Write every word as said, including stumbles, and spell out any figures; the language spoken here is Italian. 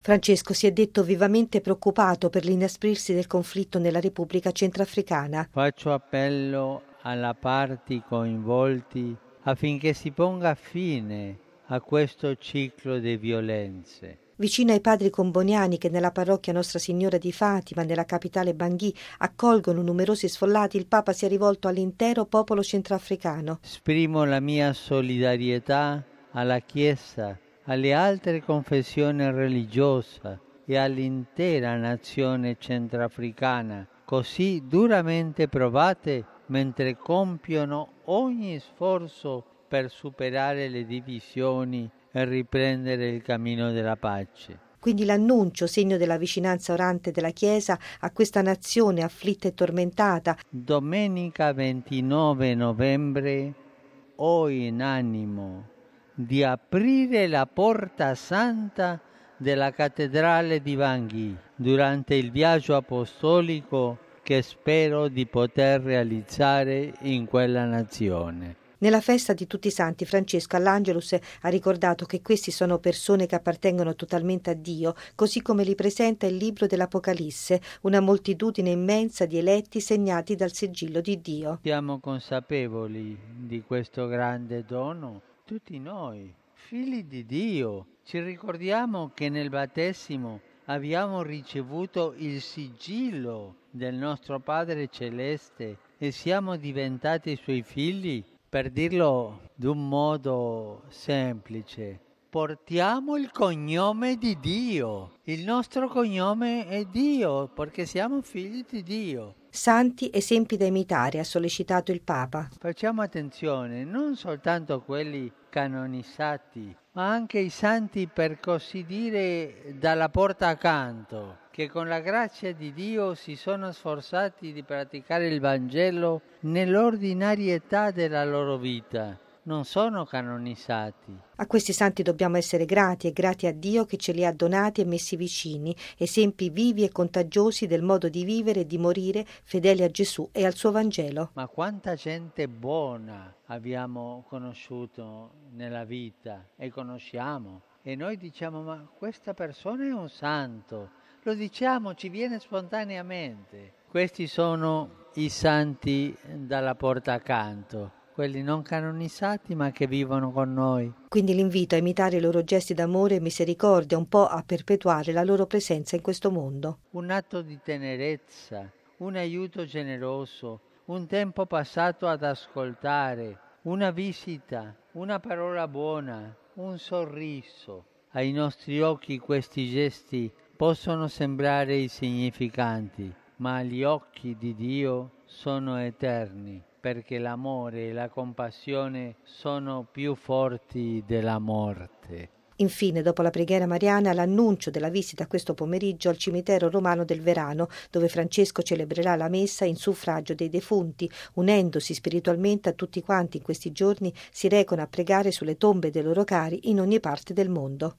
Francesco si è detto vivamente preoccupato per l'inasprirsi del conflitto nella Repubblica Centrafricana. Faccio appello alla parti coinvolti affinché si ponga fine a questo ciclo di violenze. Vicino ai padri comboniani che nella parrocchia Nostra Signora di Fatima, nella capitale Bangui, accolgono numerosi sfollati, il Papa si è rivolto all'intero popolo centroafricano. Esprimo la mia solidarietà alla Chiesa, alle altre confessioni religiose e all'intera nazione centroafricana, così duramente provate mentre compiono ogni sforzo per superare le divisioni e riprendere il cammino della pace. Quindi l'annuncio, segno della vicinanza orante della Chiesa a questa nazione afflitta e tormentata. Domenica ventinove novembre ho in animo di aprire la porta santa della cattedrale di Bangui durante il viaggio apostolico che spero di poter realizzare in quella nazione. Nella festa di tutti i santi, Francesco all'Angelus ha ricordato che questi sono persone che appartengono totalmente a Dio, così come li presenta il libro dell'Apocalisse, una moltitudine immensa di eletti segnati dal sigillo di Dio. Siamo consapevoli di questo grande dono, tutti noi, figli di Dio. Ci ricordiamo che nel battesimo abbiamo ricevuto il sigillo del nostro Padre Celeste e siamo diventati suoi figli. Per dirlo d'un modo semplice, portiamo il cognome di Dio. Il nostro cognome è Dio, perché siamo figli di Dio. Santi esempi da imitare, ha sollecitato il Papa. Facciamo attenzione, non soltanto quelli canonizzati, ma anche i santi, per così dire, dalla porta accanto, che con la grazia di Dio si sono sforzati di praticare il Vangelo nell'ordinarietà della loro vita. Non sono canonizzati. A questi santi dobbiamo essere grati e grati a Dio che ce li ha donati e messi vicini, esempi vivi e contagiosi del modo di vivere e di morire fedeli a Gesù e al suo Vangelo. Ma quanta gente buona abbiamo conosciuto nella vita e conosciamo, e noi diciamo: ma questa persona è un santo, lo diciamo, ci viene spontaneamente. Questi sono i santi dalla porta accanto, quelli non canonizzati ma che vivono con noi. Quindi l'invito a imitare i loro gesti d'amore e misericordia, un po' a perpetuare la loro presenza in questo mondo. Un atto di tenerezza, un aiuto generoso, un tempo passato ad ascoltare, una visita, una parola buona, un sorriso. Ai nostri occhi questi gesti possono sembrare insignificanti, ma agli occhi di Dio sono eterni, perché l'amore e la compassione sono più forti della morte. Infine, dopo la preghiera mariana, l'annuncio della visita questo pomeriggio al cimitero romano del Verano, dove Francesco celebrerà la messa in suffragio dei defunti, unendosi spiritualmente a tutti quanti in questi giorni si recano a pregare sulle tombe dei loro cari in ogni parte del mondo.